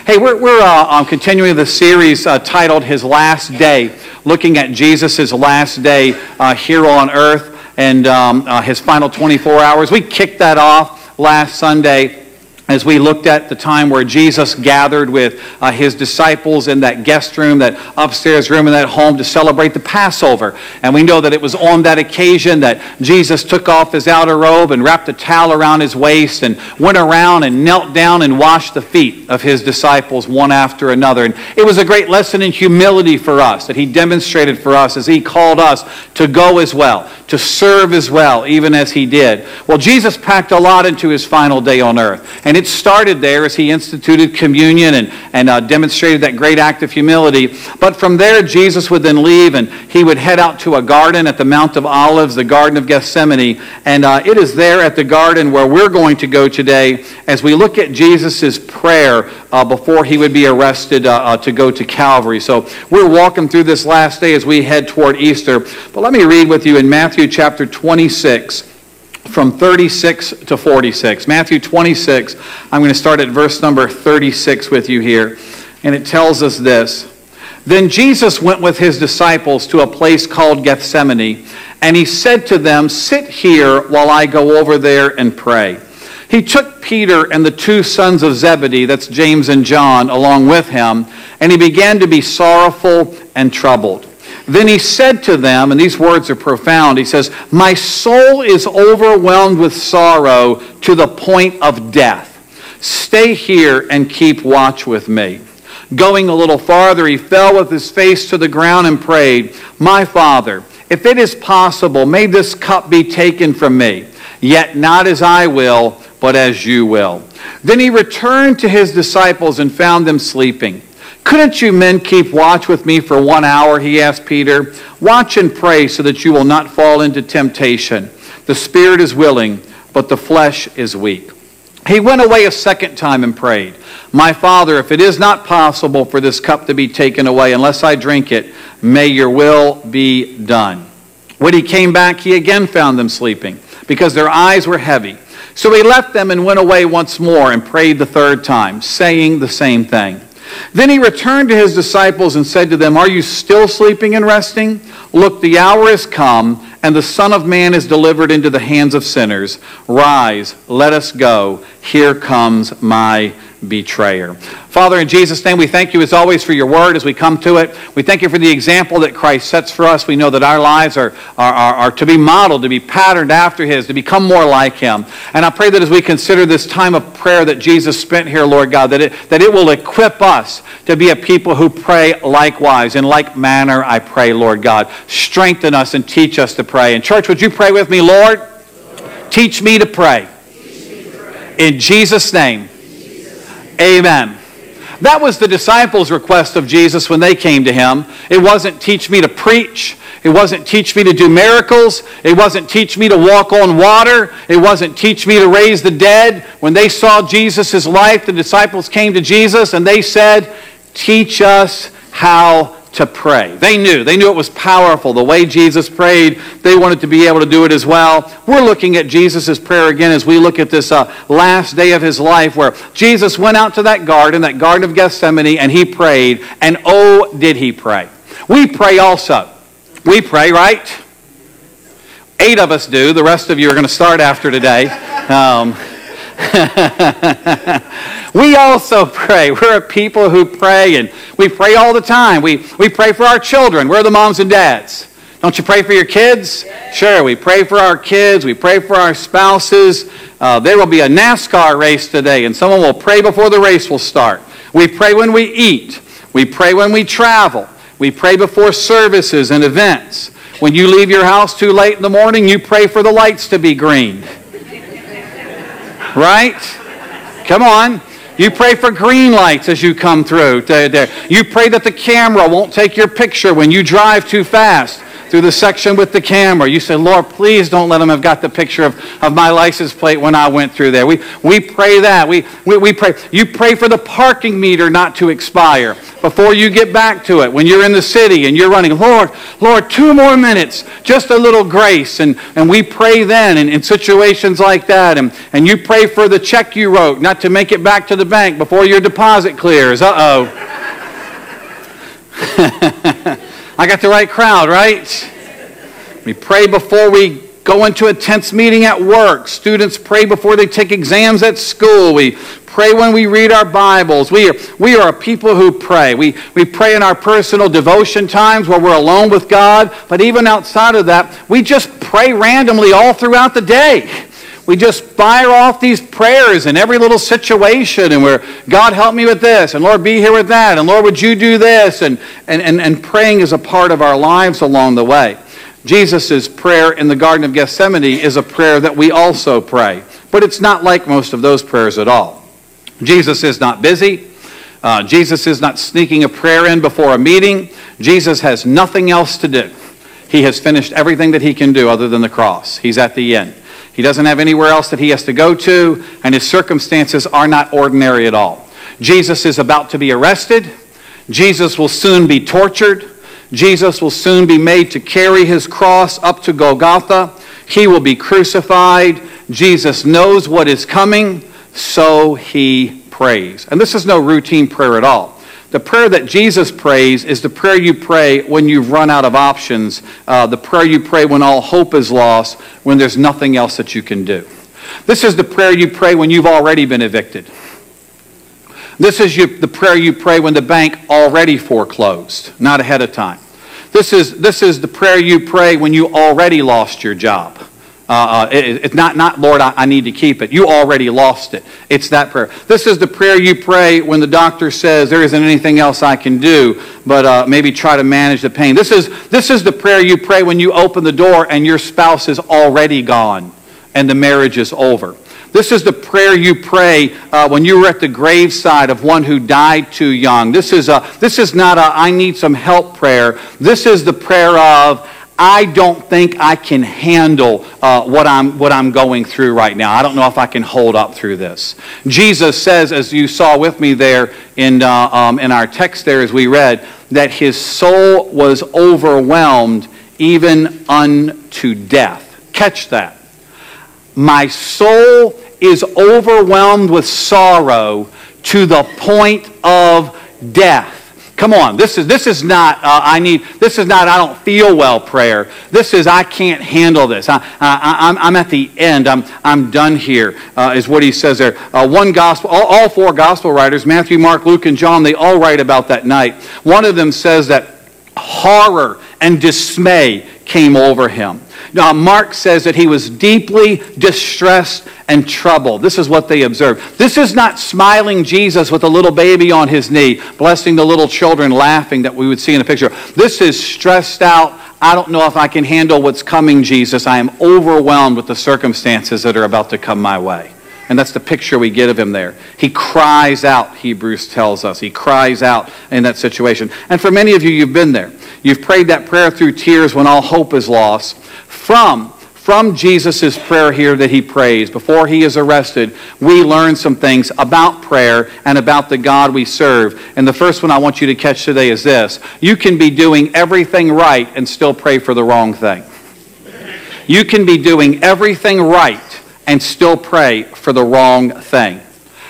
Hey, we're continuing the series titled His Last Day, looking at Jesus' last day here on earth and His final 24 hours. We kicked that off last Sunday as we looked at the time where Jesus gathered with His disciples in that guest room, that upstairs room in that home to celebrate the Passover. And we know that it was on that occasion that Jesus took off His outer robe and wrapped a towel around His waist and went around and knelt down and washed the feet of His disciples one after another. And it was a great lesson in humility for us that He demonstrated for us as He called us to go as well, to serve as well, even as He did. Well, Jesus packed a lot into His final day on earth. And it started there as He instituted communion and demonstrated that great act of humility. But from there, Jesus would then leave and He would head out to a garden at the Mount of Olives, the Garden of Gethsemane. And it is there at the garden where we're going to go today as we look at Jesus' prayer before He would be arrested to go to Calvary. So we're walking through this last day as we head toward Easter. But let me read with you in Matthew chapter 26, from 36 to 46. Matthew 26, I'm going to start at verse number 36 with you here. And it tells us this. Then Jesus went with His disciples to a place called Gethsemane, and He said to them, "Sit here while I go over there and pray." He took Peter and the two sons of Zebedee, that's James and John, along with Him, and He began to be sorrowful and troubled. Then He said to them, and these words are profound, He says, "My soul is overwhelmed with sorrow to the point of death. Stay here and keep watch with me." Going a little farther, He fell with His face to the ground and prayed, "My Father, if it is possible, may this cup be taken from me. Yet not as I will, but as you will." Then He returned to His disciples and found them sleeping. "Couldn't you men keep watch with me for 1 hour?" He asked Peter. "Watch and pray so that you will not fall into temptation. The spirit is willing, but the flesh is weak." He went away a second time and prayed, "My Father, if it is not possible for this cup to be taken away unless I drink it, may your will be done." When He came back, He again found them sleeping, because their eyes were heavy. So He left them and went away once more and prayed the third time, saying the same thing. Then He returned to His disciples and said to them, "Are you still sleeping and resting? Look, the hour is come, and the Son of Man is delivered into the hands of sinners. Rise, let us go. Here comes my betrayer." Father, in Jesus' name, we thank You as always for Your word as we come to it. We thank You for the example that Christ sets for us. We know that our lives are to be modeled, to be patterned after His, to become more like Him. And I pray that as we consider this time of prayer that Jesus spent here, Lord God, that it will equip us to be a people who pray likewise. In like manner, I pray, Lord God. Strengthen us and teach us to pray. And church, would you pray with me? Lord, teach me to pray. In Jesus' name, amen. That was the disciples' request of Jesus when they came to Him. It wasn't teach me to preach. It wasn't teach me to do miracles. It wasn't teach me to walk on water. It wasn't teach me to raise the dead. When they saw Jesus' life, the disciples came to Jesus and they said, "Teach us how to pray." They knew it was powerful. The way Jesus prayed, they wanted to be able to do it as well. We're looking at Jesus' prayer again as we look at this last day of His life where Jesus went out to that Garden of Gethsemane, and He prayed. And oh, did He pray. We pray also. We pray, right? 8 of us do. The rest of you are going to start after today. We also pray. We're a people who pray, and we pray all the time. We pray for our children. We're the moms and dads. Don't you pray for your kids? Sure, we pray for our kids. We pray for our spouses. There will be a NASCAR race today, and someone will pray before the race will start. We pray when we eat. We pray when we travel. We pray before services and events. When you leave your house too late in the morning, you pray for the lights to be green. Right? Come on. You pray for green lights as you come through. You pray that the camera won't take your picture when you drive too fast. through the section with the camera. You say, Lord, please don't let them have got the picture of my license plate when I went through there. We pray that. We pray. You pray for the parking meter not to expire before you get back to it. When you're in the city and you're running, Lord, 2 more minutes, just a little grace. And we pray then in situations like that. And you pray for the check you wrote not to make it back to the bank before your deposit clears. Uh-oh. I got the right crowd, right? We pray before we go into a tense meeting at work. Students pray before they take exams at school. We pray when we read our Bibles. We are a people who pray. We pray in our personal devotion times where we're alone with God. But even outside of that, we just pray randomly all throughout the day. We just fire off these prayers in every little situation, and we're, God, help me with this, and Lord, be here with that, and Lord, would you do this? And praying is a part of our lives along the way. Jesus' prayer in the Garden of Gethsemane is a prayer that we also pray, but it's not like most of those prayers at all. Jesus is not busy. Jesus is not sneaking a prayer in before a meeting. Jesus has nothing else to do. He has finished everything that he can do other than the cross. He's at the end. He doesn't have anywhere else that he has to go to, and his circumstances are not ordinary at all. Jesus is about to be arrested. Jesus will soon be tortured. Jesus will soon be made to carry his cross up to Golgotha. He will be crucified. Jesus knows what is coming, so he prays. And this is no routine prayer at all. The prayer that Jesus prays is the prayer you pray when you've run out of options, the prayer you pray when all hope is lost, when there's nothing else that you can do. This is the prayer you pray when you've already been evicted. This is the prayer you pray when the bank already foreclosed, not ahead of time. This is the prayer you pray when you already lost your job. It's not, Lord, I need to keep it. You already lost it. It's that prayer. This is the prayer you pray when the doctor says there isn't anything else I can do, but maybe try to manage the pain. This is the prayer you pray when you open the door and your spouse is already gone and the marriage is over. This is the prayer you pray when you were at the graveside of one who died too young. This is not a I need some help prayer. This is the prayer of I don't think I can handle what I'm going through right now. I don't know if I can hold up through this. Jesus says, as you saw with me there in our text there as we read, that his soul was overwhelmed even unto death. Catch that. My soul is overwhelmed with sorrow to the point of death. Come on, this is not I don't feel well prayer. This is I can't handle this. I'm at the end. I'm done here. Is what he says there. One gospel, all 4 gospel writers, Matthew, Mark, Luke, and John, they all write about that night. One of them says that horror and dismay came over him. Now, Mark says that he was deeply distressed and troubled. This is what they observed. This is not smiling Jesus with a little baby on his knee, blessing the little children laughing that we would see in the picture. This is stressed out. I don't know if I can handle what's coming, Jesus. I am overwhelmed with the circumstances that are about to come my way. And that's the picture we get of him there. He cries out, Hebrews tells us. He cries out in that situation. And for many of you, you've been there. You've prayed that prayer through tears when all hope is lost. From Jesus' prayer here that he prays before he is arrested, we learn some things about prayer and about the God we serve. And the first one I want you to catch today is this. You can be doing everything right and still pray for the wrong thing. You can be doing everything right and still pray for the wrong thing.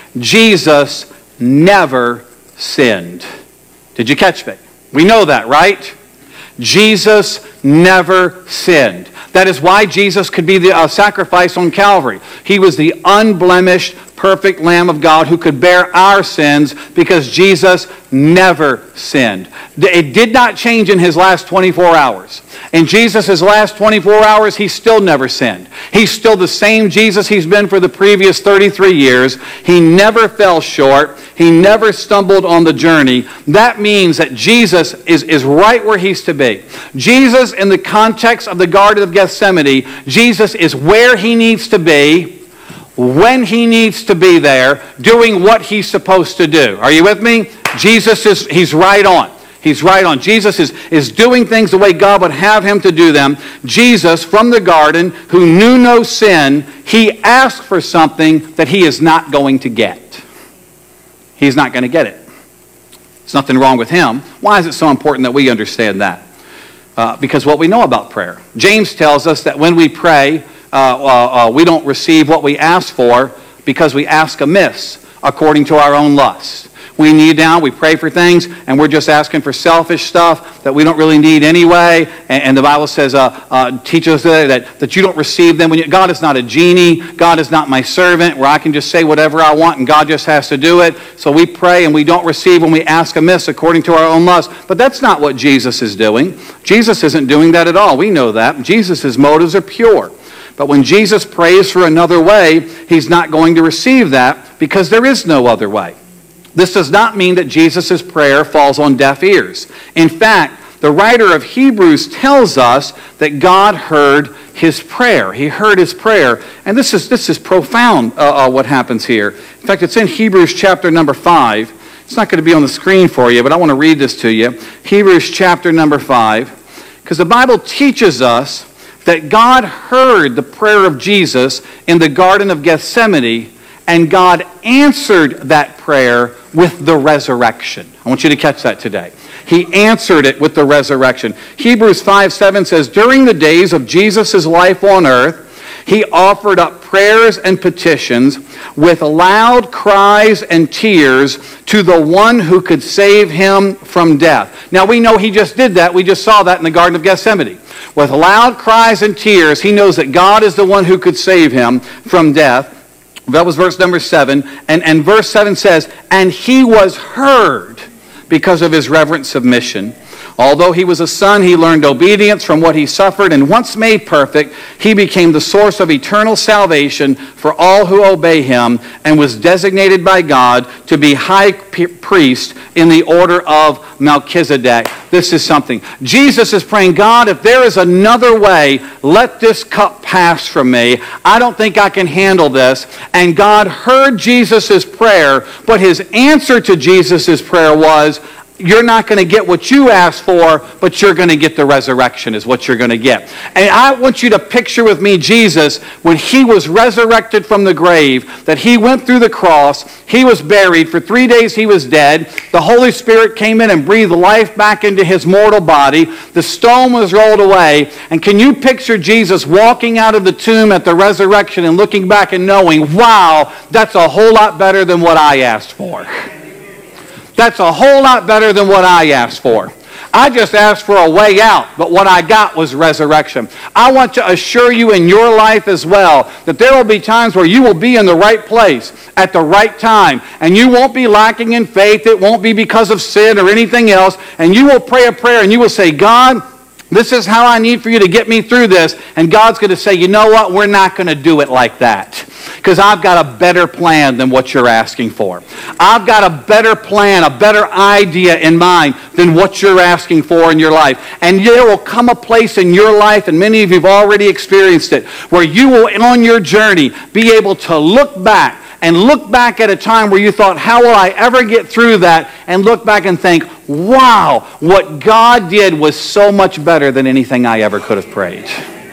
Jesus never sinned. Did you catch me? We know that, right? Jesus never sinned. That is why Jesus could be the sacrifice on Calvary. He was the unblemished, perfect Lamb of God who could bear our sins because Jesus never sinned. It did not change in his last 24 hours. In Jesus' last 24 hours, he still never sinned. He's still the same Jesus he's been for the previous 33 years. He never fell short. He never stumbled on the journey. That means that Jesus is right where he's to be. Jesus, in the context of the Garden of Gethsemane, Jesus is where he needs to be, when he needs to be there, doing what he's supposed to do. Are you with me? He's right on. He's right on. Jesus is doing things the way God would have him to do them. Jesus, from the garden, who knew no sin, he asked for something that he is not going to get. He's not going to get it. There's nothing wrong with him. Why is it so important that we understand that? Because what we know about prayer. James tells us that when we pray, we don't receive what we ask for because we ask amiss, according to our own lust. We kneel down, we pray for things, and we're just asking for selfish stuff that we don't really need anyway. And the Bible says, teaches us that you don't receive them. God is not a genie. God is not my servant where I can just say whatever I want and God just has to do it. So we pray and we don't receive when we ask amiss according to our own lust. But that's not what Jesus is doing. Jesus isn't doing that at all. We know that. Jesus' motives are pure. But when Jesus prays for another way, he's not going to receive that because there is no other way. This does not mean that Jesus' prayer falls on deaf ears. In fact, the writer of Hebrews tells us that God heard his prayer. He heard his prayer. And this is profound, what happens here. In fact, it's in Hebrews chapter number 5. It's not going to be on the screen for you, but I want to read this to you. Hebrews chapter number 5. Because the Bible teaches us that God heard the prayer of Jesus in the Garden of Gethsemane, and God answered that prayer with the resurrection. I want you to catch that today. He answered it with the resurrection. Hebrews 5:7 says, during the days of Jesus' life on earth, he offered up prayers and petitions with loud cries and tears to the one who could save him from death. Now we know he just did that. We just saw that in the Garden of Gethsemane. With loud cries and tears, he knows that God is the one who could save him from death. That was verse number 7. And verse 7 says, and he was heard because of his reverent submission. Although he was a son, he learned obedience from what he suffered, and once made perfect, he became the source of eternal salvation for all who obey him, and was designated by God to be high priest in the order of Melchizedek. This is something. Jesus is praying, God, if there is another way, let this cup pass from me. I don't think I can handle this. And God heard Jesus' prayer, but his answer to Jesus' prayer was, you're not going to get what you asked for, but you're going to get the resurrection is what you're going to get. And I want you to picture with me Jesus when he was resurrected from the grave, that he went through the cross, he was buried, for 3 days he was dead, the Holy Spirit came in and breathed life back into his mortal body, the stone was rolled away, and can you picture Jesus walking out of the tomb at the resurrection and looking back and knowing, wow, that's a whole lot better than what I asked for. That's a whole lot better than what I asked for. I just asked for a way out, but what I got was resurrection. I want to assure you in your life as well that there will be times where you will be in the right place at the right time, and you won't be lacking in faith. It won't be because of sin or anything else, and you will pray a prayer and you will say, God, this is how I need for you to get me through this. And God's going to say, you know what? We're not going to do it like that. Because I've got a better plan than what you're asking for. I've got a better plan, a better idea in mind than what you're asking for in your life. And there will come a place in your life, and many of you have already experienced it, where you will, on your journey, be able to look back at a time where you thought, how will I ever get through that? And look back and think, wow, what God did was so much better than anything I ever could have prayed.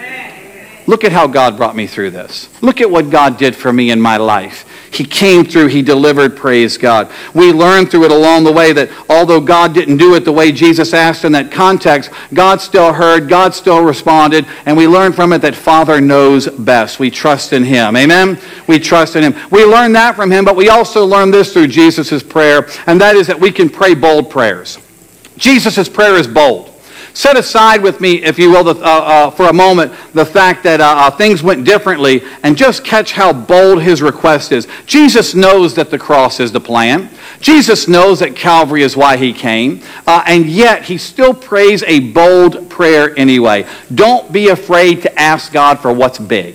Look at how God brought me through this. Look at what God did for me in my life. He came through, he delivered, praise God. We learned through it along the way that although God didn't do it the way Jesus asked in that context, God still heard, God still responded, and we learned from it that Father knows best. We trust in him. Amen? We trust in him. We learned that from him, but we also learned this through Jesus' prayer, and that is that we can pray bold prayers. Jesus' prayer is bold. Set aside with me, if you will, for a moment, the fact that things went differently, and just catch how bold his request is. Jesus knows that the cross is the plan. Jesus knows that Calvary is why he came, and yet he still prays a bold prayer anyway. Don't be afraid to ask God for what's big.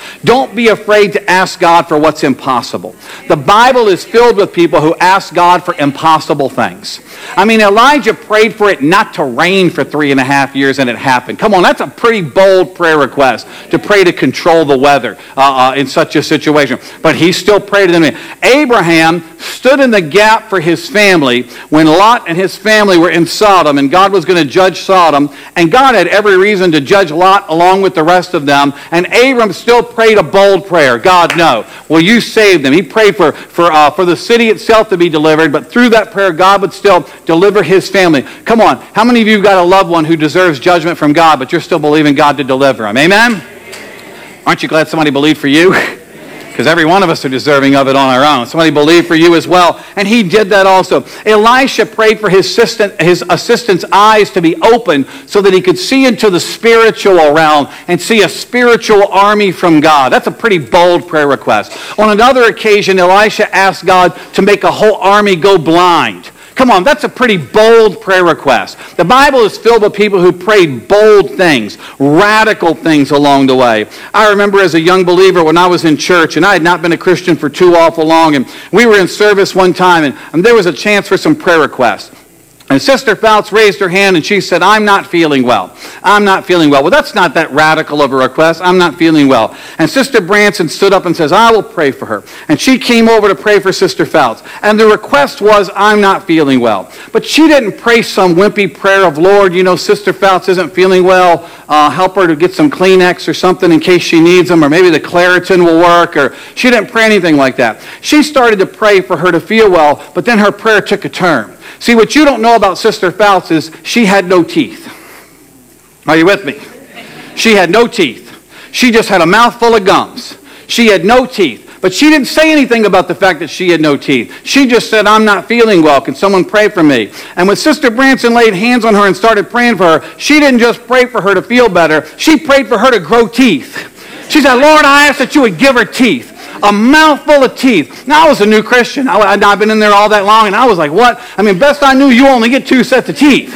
Don't be afraid to ask God for what's impossible. The Bible is filled with people who ask God for impossible things. I mean, Elijah prayed for it not to rain for 3.5 years, and it happened. Come on, that's a pretty bold prayer request, to pray to control the weather in such a situation. But he still prayed to them. Abraham stood in the gap for his family when Lot and his family were in Sodom, and God was going to judge Sodom, and God had every reason to judge Lot along with the rest of them, and Abram still prayed a bold prayer. God, no. Will you save them? He prayed for the city itself to be delivered, but through that prayer, God would still deliver his family. Come on, how many of you have got a loved one who deserves judgment from God, but you're still believing God to deliver them? Amen? Aren't you glad somebody believed for you? Because every one of us are deserving of it on our own. Somebody believed for you as well. And he did that also. Elisha prayed for his assistant's eyes to be open so that he could see into the spiritual realm and see a spiritual army from God. That's a pretty bold prayer request. On another occasion, Elisha asked God to make a whole army go blind. Come on, that's a pretty bold prayer request. The Bible is filled with people who prayed bold things, radical things along the way. I remember as a young believer when I was in church, and I had not been a Christian for too awful long, and we were in service one time, and there was a chance for some prayer requests. And Sister Fouts raised her hand and she said, I'm not feeling well. I'm not feeling well. Well, that's not that radical of a request. I'm not feeling well. And Sister Branson stood up and says, I will pray for her. And she came over to pray for Sister Fouts. And the request was, I'm not feeling well. But she didn't pray some wimpy prayer of, Lord, you know, Sister Fouts isn't feeling well. Help her to get some Kleenex or something in case she needs them, or maybe the Claritin will work. Or she didn't pray anything like that. She started to pray for her to feel well, but then her prayer took a turn. See, what you don't know about Sister Fouts is she had no teeth. Are you with me? She had no teeth. She just had a mouthful of gums. She had no teeth. But she didn't say anything about the fact that she had no teeth. She just said, I'm not feeling well. Can someone pray for me? And when Sister Branson laid hands on her and started praying for her, she didn't just pray for her to feel better. She prayed for her to grow teeth. She said, Lord, I ask that you would give her teeth. A mouthful of teeth. Now, I was a new Christian. I'd not been in there all that long, and I was like, what? I mean, best I knew, you only get 2 sets of teeth.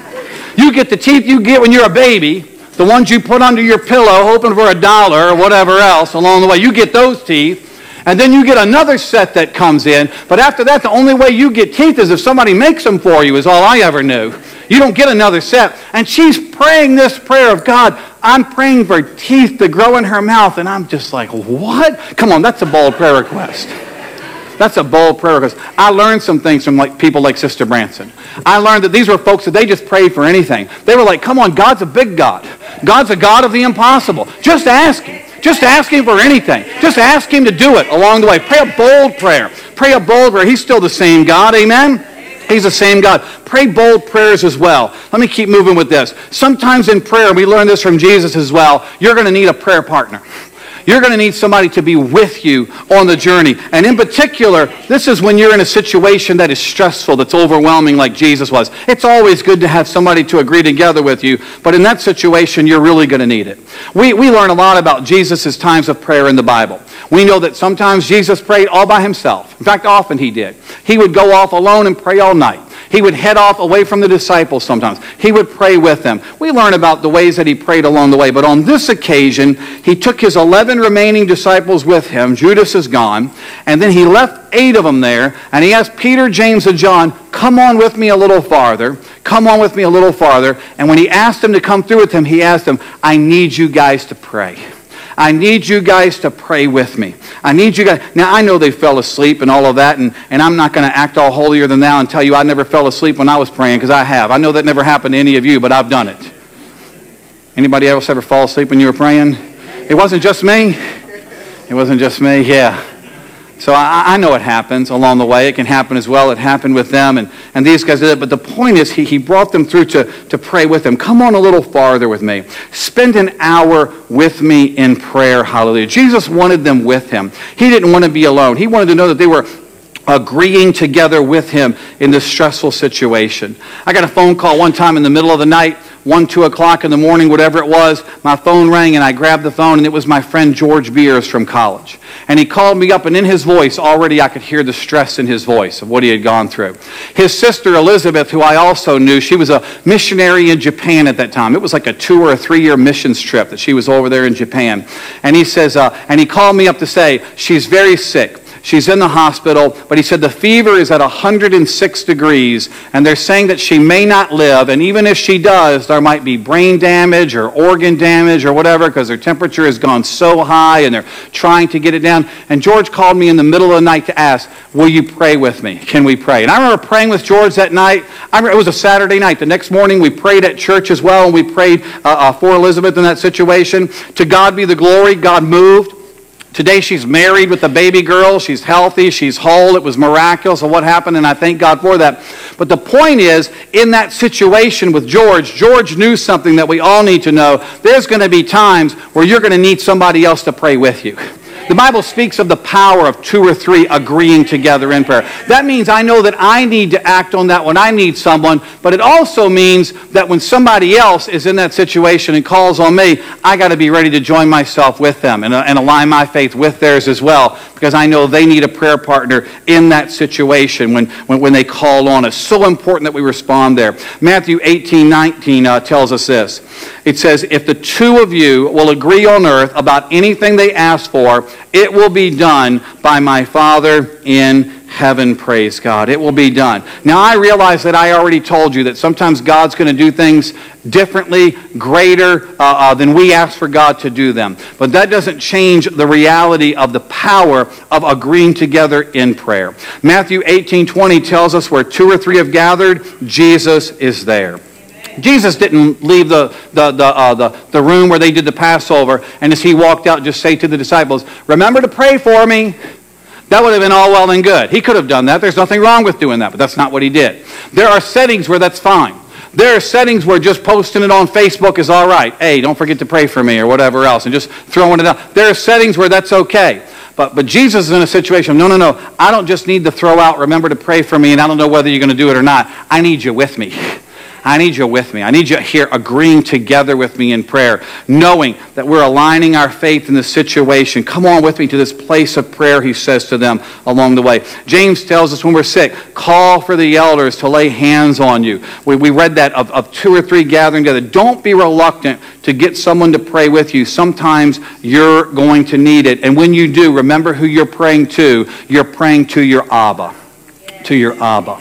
You get the teeth you get when you're a baby, the ones you put under your pillow hoping for $1 or whatever else along the way. You get those teeth, and then you get another set that comes in. But after that, the only way you get teeth is if somebody makes them for you, is all I ever knew. You don't get another set. And she's praying this prayer of, God, I'm praying for teeth to grow in her mouth. And I'm just like, what? Come on, that's a bold prayer request. That's a bold prayer request. I learned some things from people like Sister Branson. I learned that these were folks that they just prayed for anything. They were like, come on, God's a big God. God's a God of the impossible. Just ask Him. Just ask Him for anything. Just ask Him to do it along the way. Pray a bold prayer. Pray a bold prayer. He's still the same God. Amen? He's the same God. Pray bold prayers as well. Let me keep moving with this. Sometimes in prayer, we learn this from Jesus as well, you're going to need a prayer partner. You're going to need somebody to be with you on the journey. And in particular, this is when you're in a situation that is stressful, that's overwhelming like Jesus was. It's always good to have somebody to agree together with you, but in that situation, you're really going to need it. We learn a lot about Jesus' times of prayer in the Bible. We know that sometimes Jesus prayed all by himself. In fact, often he did. He would go off alone and pray all night. He would head off away from the disciples sometimes. He would pray with them. We learn about the ways that he prayed along the way. But on this occasion, he took his 11 remaining disciples with him. Judas is gone. And then he left 8 of them there. And he asked Peter, James, and John, come on with me a little farther. Come on with me a little farther. And when he asked them to come through with him, he asked them, I need you guys to pray. I need you guys to pray with me. I need you guys. Now, I know they fell asleep and all of that, and I'm not going to act all holier than thou and tell you I never fell asleep when I was praying, because I have. I know that never happened to any of you, but I've done it. Anybody else ever fall asleep when you were praying? It wasn't just me? It wasn't just me? Yeah. So I know it happens along the way. It can happen as well. It happened with them, and these guys did it. But the point is, he brought them through to pray with them. Come on a little farther with me. Spend an hour with me in prayer. Hallelujah. Jesus wanted them with him. He didn't want to be alone. He wanted to know that they were agreeing together with him in this stressful situation. I got a phone call one time in the middle of the night, 1, 2 o'clock in the morning, whatever it was. My phone rang and I grabbed the phone, and it was my friend George Beers from college. And he called me up, and in his voice, already I could hear the stress in his voice of what he had gone through. His sister Elizabeth, who I also knew, she was a missionary in Japan at that time. It was like a 2 or 3 year missions trip that she was over there in Japan. And he says, and he called me up to say, she's very sick. She's in the hospital, but he said the fever is at 106 degrees, and they're saying that she may not live, and even if she does, there might be brain damage or organ damage or whatever, because her temperature has gone so high, and they're trying to get it down. And George called me in the middle of the night to ask, will you pray with me? Can we pray? And I remember praying with George that night. It was a Saturday night. The next morning, we prayed at church as well, and we prayed for Elizabeth in that situation. To God be the glory. God moved. Today she's married with a baby girl. She's healthy. She's whole. It was miraculous of what happened, and I thank God for that. But the point is, in that situation with George knew something that we all need to know. There's going to be times where you're going to need somebody else to pray with you. The Bible speaks of the power of 2 or 3 agreeing together in prayer. That means I know that I need to act on that when I need someone, but it also means that when somebody else is in that situation and calls on me, I got to be ready to join myself with them and align my faith with theirs as well, because I know they need a prayer partner in that situation when they call on us. So important that we respond there. Matthew 18:19 tells us this. It says, if the 2 of you will agree on earth about anything they ask for, it will be done by my Father in heaven. Praise God. It will be done. Now, I realize that I already told you that sometimes God's going to do things differently, greater than we ask for God to do them. But that doesn't change the reality of the power of agreeing together in prayer. Matthew 18:20 tells us where 2 or 3 have gathered, Jesus is there. Jesus didn't leave the room where they did the Passover, and as he walked out, just say to the disciples, remember to pray for me. That would have been all well and good. He could have done that. There's nothing wrong with doing that, but that's not what he did. There are settings where that's fine. There are settings where just posting it on Facebook is all right. Hey, don't forget to pray for me or whatever else, and just throwing it out. There are settings where that's okay. But Jesus is in a situation of, no, I don't just need to throw out, remember to pray for me, and I don't know whether you're going to do it or not. I need you with me. I need you with me. I need you here agreeing together with me in prayer, knowing that we're aligning our faith in the situation. Come on with me to this place of prayer, he says to them along the way. James tells us when we're sick, call for the elders to lay hands on you. We read that of 2 or 3 gathering together. Don't be reluctant to get someone to pray with you. Sometimes you're going to need it. And when you do, remember who you're praying to. You're praying to your Abba. To your Abba.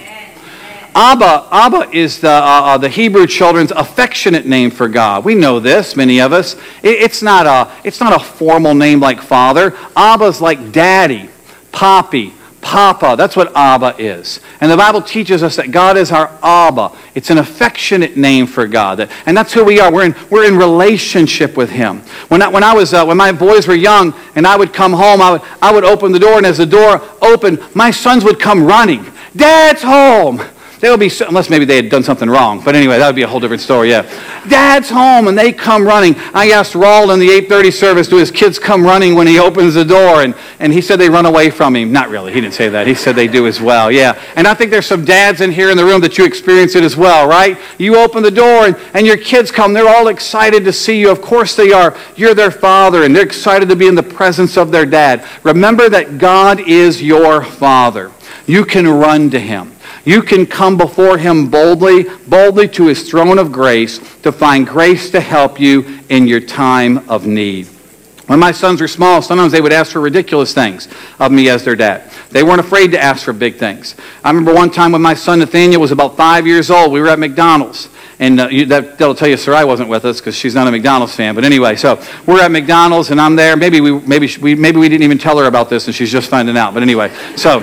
Abba is the Hebrew children's affectionate name for God. We know this, many of us. It's not a formal name like Father. Abba's like Daddy, Poppy, Papa. That's what Abba is. And the Bible teaches us that God is our Abba. It's an affectionate name for God. And that's who we are. We're in relationship with him. When my boys were young and I would come home, I would open the door, and as the door opened, my sons would come running. Dad's home. They would be, unless maybe they had done something wrong. But anyway, that would be a whole different story, yeah. Dad's home, and they come running. I asked Raul in the 8:30 service, do his kids come running when he opens the door? And he said they run away from him. Not really, he didn't say that. He said they do as well, yeah. And I think there's some dads in here in the room that you experience it as well, right? You open the door, and your kids come. They're all excited to see you. Of course they are. You're their father, and they're excited to be in the presence of their dad. Remember that God is your Father. You can run to him. You can come before him boldly to his throne of grace to find grace to help you in your time of need. When my sons were small, sometimes they would ask for ridiculous things of me as their dad. They weren't afraid to ask for big things. I remember one time when my son Nathaniel was about 5 years old, we were at McDonald's. And that'll tell you Sarai wasn't with us because she's not a McDonald's fan. But anyway, so we're at McDonald's and I'm there. Maybe we didn't even tell her about this and she's just finding out. But anyway, so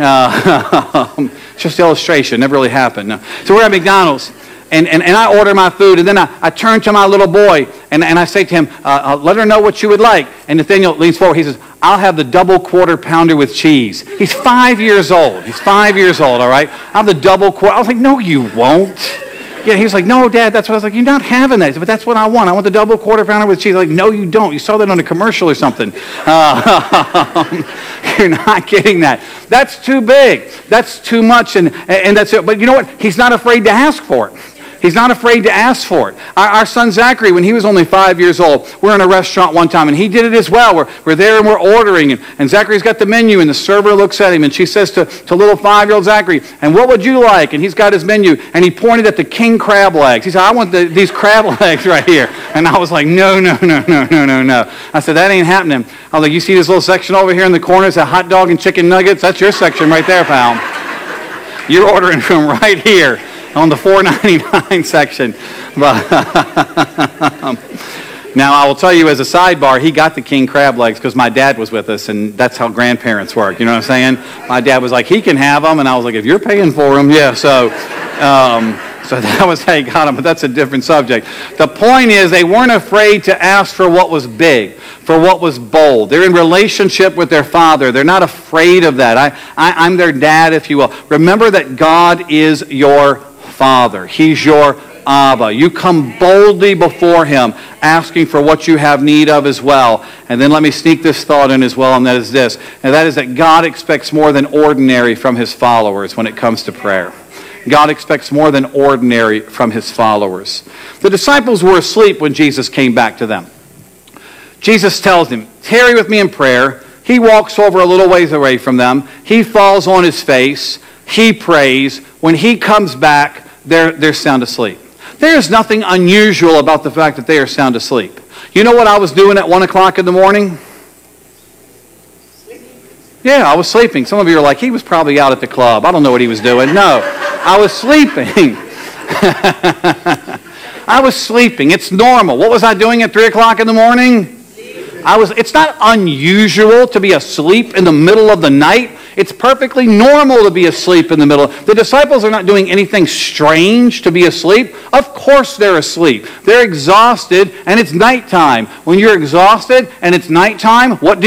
just illustration. Never really happened. No. So we're at McDonald's and I order my food and then I turn to my little boy and I say to him, let her know what you would like. And Nathaniel leans forward. He says, I'll have the double quarter pounder with cheese. He's 5 years old. He's 5 years old, all right? I'll have the double quarter. I was like, no, you won't. Yeah, he was like, no, Dad, that's what I was like, you're not having that. But that's what I want. I want the double quarter pounder with cheese. Like, no, you don't. You saw that on a commercial or something. You're not getting that. That's too big. That's too much, and that's it. But you know what? He's not afraid to ask for it. He's not afraid to ask for it. Our son Zachary, when he was only 5 years old, we're in a restaurant one time, and he did it as well. We're there and we're ordering, and Zachary's got the menu, and the server looks at him, and she says to little 5-year-old Zachary, and what would you like? And he's got his menu, and he pointed at the king crab legs. He said, I want these crab legs right here. And I was like, no. I said, that ain't happening. I was like, you see this little section over here in the corner? It's a hot dog and chicken nuggets. That's your section right there, pal. You're ordering from right here on the $4.99 section. Now, I will tell you as a sidebar, he got the king crab legs because my dad was with us, and that's how grandparents work. You know what I'm saying? My dad was like, he can have them, and I was like, if you're paying for them, yeah. So that was how he got them, but that's a different subject. The point is, they weren't afraid to ask for what was big, for what was bold. They're in relationship with their Father. They're not afraid of that. I'm their dad, if you will. Remember that God is your Father. He's your Abba. You come boldly before Him, asking for what you have need of as well. And then let me sneak this thought in as well, and that is this. And that is that God expects more than ordinary from His followers when it comes to prayer. God expects more than ordinary from His followers. The disciples were asleep when Jesus came back to them. Jesus tells them, tarry with me in prayer. He walks over a little ways away from them. He falls on his face. He prays. When he comes back, they're sound asleep. There is nothing unusual about the fact that they are sound asleep. You know what I was doing at 1 o'clock in the morning? Yeah, I was sleeping. Some of you are like, he was probably out at the club. I don't know what he was doing. No, I was sleeping. I was sleeping. It's normal. What was I doing at 3 o'clock in the morning? It's not unusual to be asleep in the middle of the night. It's perfectly normal to be asleep in the middle. The disciples are not doing anything strange to be asleep. Of course they're asleep. They're exhausted, and it's nighttime. When you're exhausted and it's nighttime, what do?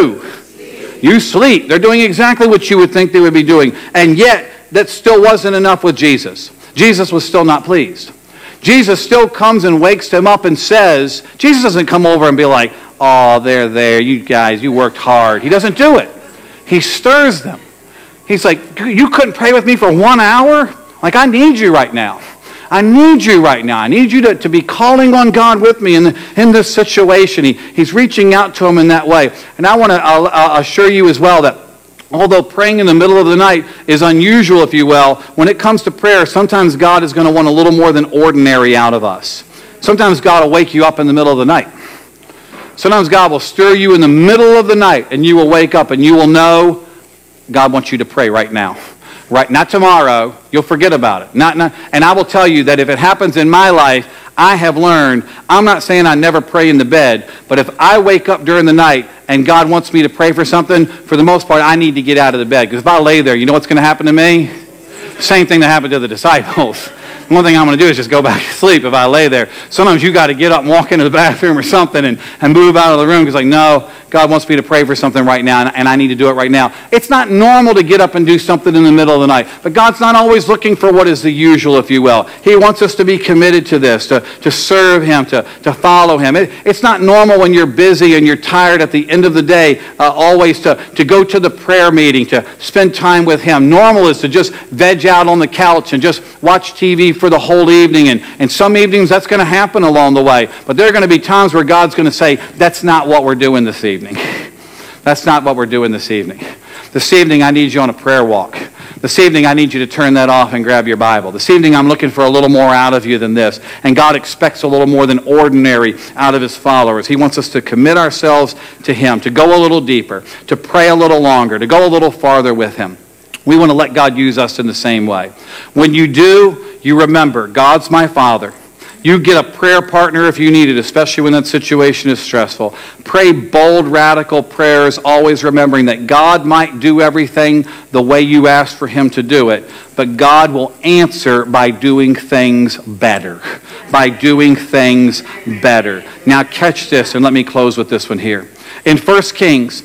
You sleep. They're doing exactly what you would think they would be doing. And yet, that still wasn't enough with Jesus. Jesus was still not pleased. Jesus still comes and wakes them up and says, Jesus doesn't come over and be like, oh, there, you guys, you worked hard. He doesn't do it. He stirs them. He's like, you couldn't pray with me for 1 hour? Like, I need you right now. I need you right now. I need you to be calling on God with me in this situation. He's reaching out to him in that way. And I'll assure you as well that although praying in the middle of the night is unusual, if you will, when it comes to prayer, sometimes God is going to want a little more than ordinary out of us. Sometimes God will wake you up in the middle of the night. Sometimes God will stir you in the middle of the night, and you will wake up and you will know God wants you to pray right now. Right, not tomorrow. You'll forget about it. And I will tell you that if it happens in my life, I have learned, I'm not saying I never pray in the bed, but if I wake up during the night and God wants me to pray for something, for the most part, I need to get out of the bed. Because if I lay there, you know what's going to happen to me? Same thing that happened to the disciples. One thing I'm going to do is just go back to sleep if I lay there. Sometimes you got to get up and walk into the bathroom or something and move out of the room because like, no, God wants me to pray for something right now and I need to do it right now. It's not normal to get up and do something in the middle of the night. But God's not always looking for what is the usual, if you will. He wants us to be committed to this, to serve Him, to follow Him. It's not normal when you're busy and you're tired at the end of the day always to go to the prayer meeting, to spend time with Him. Normal is to just veg out on the couch and just watch TV for the whole evening. And some evenings that's going to happen along the way. But there are going to be times where God's going to say, that's not what we're doing this evening. That's not what we're doing this evening. This evening I need you on a prayer walk. This evening I need you to turn that off and grab your Bible. This evening I'm looking for a little more out of you than this. And God expects a little more than ordinary out of His followers. He wants us to commit ourselves to Him, to go a little deeper, to pray a little longer, to go a little farther with Him. We want to let God use us in the same way. When you do, you remember, God's my Father. You get a prayer partner if you need it, especially when that situation is stressful. Pray bold, radical prayers, always remembering that God might do everything the way you ask for Him to do it, but God will answer by doing things better. By doing things better. Now catch this, and let me close with this one here. In 1 Kings,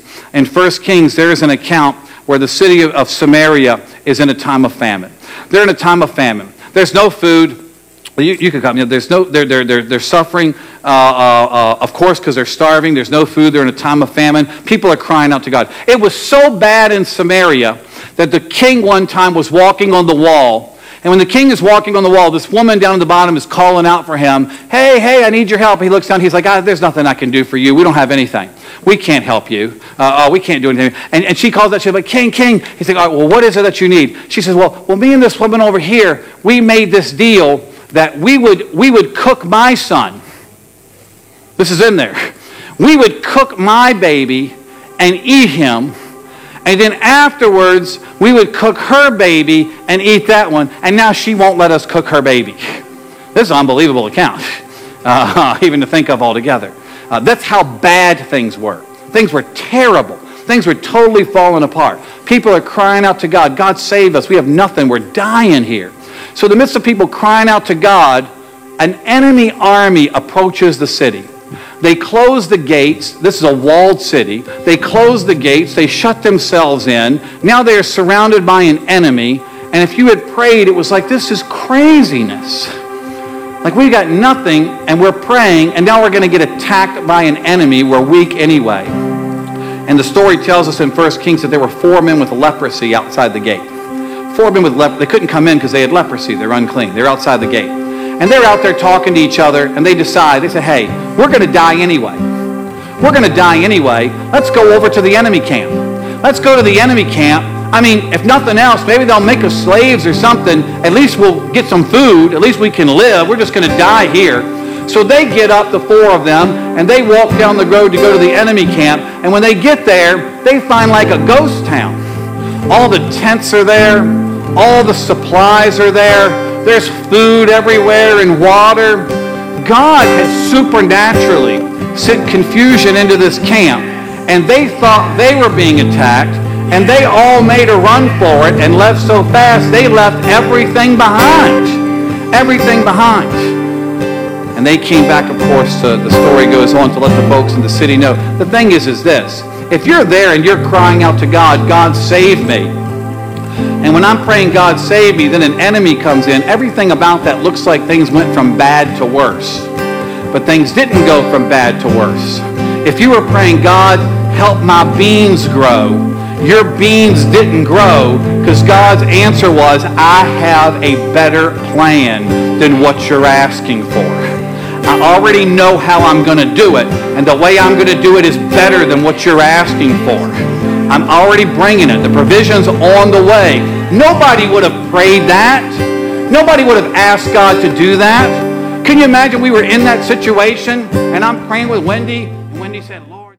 there is an account where the city of Samaria is in a time of famine. They're in a time of famine. There's no food. You could come. There's no. They're suffering, of course, because they're starving. There's no food. They're in a time of famine. People are crying out to God. It was so bad in Samaria that the king one time was walking on the wall. And when the king is walking on the wall, this woman down at the bottom is calling out for him. Hey, I need your help. He looks down. He's like, there's nothing I can do for you. We don't have anything. We can't help you. We can't do anything. And she calls out. She's like, King. He's like, all right, well, what is it that you need? She says, well, me and this woman over here, we made this deal that we would cook my son. This is in there. We would cook my baby and eat him. And then afterwards, we would cook her baby and eat that one. And now she won't let us cook her baby. This is an unbelievable account, even to think of altogether. That's how bad things were. Things were terrible. Things were totally falling apart. People are crying out to God. God, save us. We have nothing. We're dying here. So in the midst of people crying out to God, an enemy army approaches the city. They close the gates. This is a walled city. They close the gates. They shut themselves in. Now they are surrounded by an enemy. And if you had prayed, it was like, this is craziness. Like, we got nothing, and we're praying, and now we're going to get attacked by an enemy. We're weak anyway. And the story tells us in 1 Kings that there were 4 men with leprosy outside the gate. 4 men with leprosy. They couldn't come in because they had leprosy. They're unclean. They're outside the gate. And they're out there talking to each other, and they say, hey, we're going to die anyway. We're going to die anyway. Let's go over to the enemy camp. Let's go to the enemy camp. I mean, if nothing else, maybe they'll make us slaves or something. At least we'll get some food. At least we can live. We're just going to die here. So they get up, the 4 of them, and they walk down the road to go to the enemy camp. And when they get there, they find like a ghost town. All the tents are there. All the supplies are there. There's food everywhere and water. God has supernaturally sent confusion into this camp. And they thought they were being attacked. And they all made a run for it and left so fast, they left everything behind. Everything behind. And they came back, of course, the story goes on to let the folks in the city know. The thing is this. If you're there and you're crying out to God, God save me. And when I'm praying, God save me, then an enemy comes in. Everything about that looks like things went from bad to worse. But things didn't go from bad to worse. If you were praying, God, help my beans grow, your beans didn't grow because God's answer was, I have a better plan than what you're asking for. I already know how I'm going to do it, and the way I'm going to do it is better than what you're asking for. I'm already bringing it. The provision's on the way. Nobody would have prayed that. Nobody would have asked God to do that. Can you imagine we were in that situation, and I'm praying with Wendy, and Wendy said,